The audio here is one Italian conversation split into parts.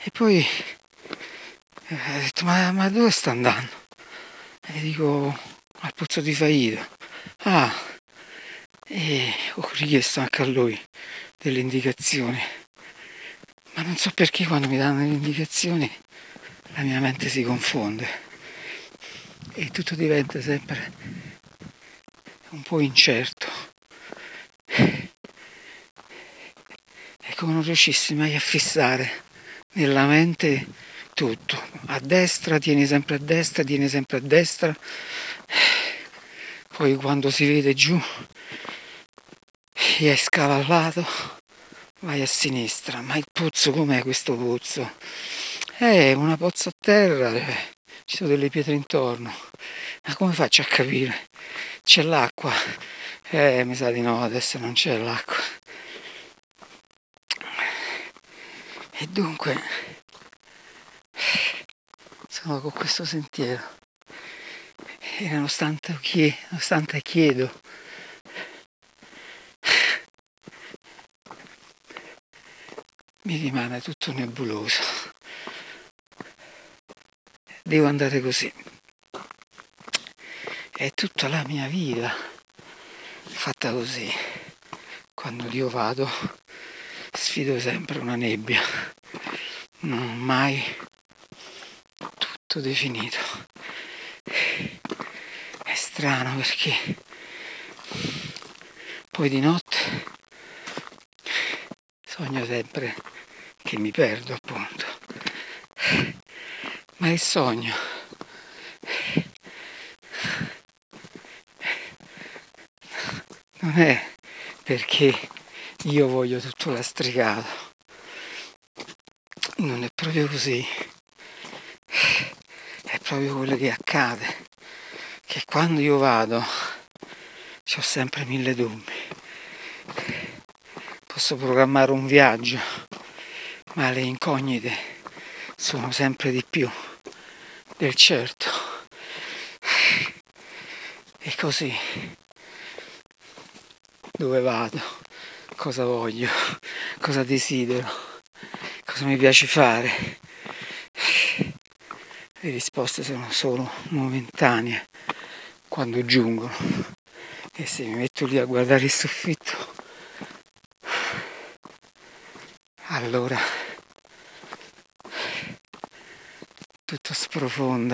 E poi ho detto, ma dove sta andando? E dico, al pozzo di Faida. Ah, e ho richiesto anche a lui delle indicazioni, ma non so perché quando mi danno le indicazioni la mia mente si confonde e tutto diventa sempre un po' incerto. È come non riuscissi mai a fissare nella mente tutto. A destra, tieni sempre a destra, tieni sempre a destra. Poi quando si vede giù e è scavallato, vai a sinistra. Ma il pozzo com'è questo pozzo? È una pozza a terra, ci sono delle pietre intorno. Ma come faccio a capire? C'è l'acqua? Mi sa di no, adesso non c'è l'acqua. E dunque sono con questo sentiero e nonostante chiedo mi rimane tutto nebuloso. Devo andare così. È tutta la mia vita fatta così. Quando io vado sfido sempre una nebbia, non ho mai tutto definito. È strano perché poi di notte sogno sempre che mi perdo, appunto, ma il sogno non è perché io voglio tutto lastricato, non è proprio così, è proprio quello che accade, che quando io vado ho sempre 1000 dubbi. Posso programmare un viaggio, ma le incognite sono sempre di più del certo. E così, dove vado, cosa voglio, cosa desidero, cosa mi piace fare. Le risposte sono solo momentanee quando giungono, e se mi metto lì a guardare il soffitto, allora tutto sprofonda.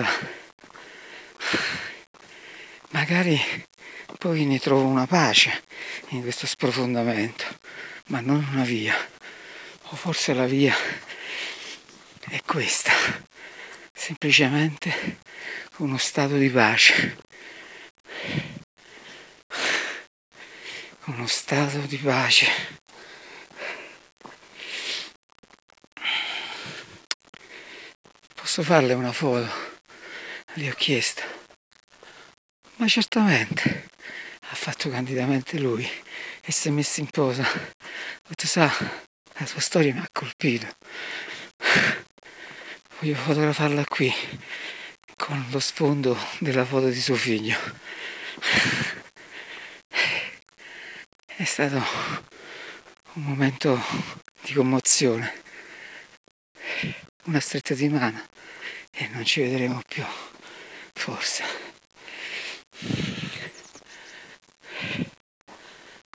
Magari poi ne trovo una pace in questo sprofondamento, ma non una via. O forse la via è questa, semplicemente uno stato di pace. Uno stato di pace. Posso farle una foto? Le ho chiesto. Ma certamente, ha fatto candidamente lui e si è messo in posa. Ho detto, sa, la sua storia mi ha colpito. Voglio fotografarla qui, con lo sfondo della foto di suo figlio. È stato un momento di commozione, una stretta di mano e non ci vedremo più, forse.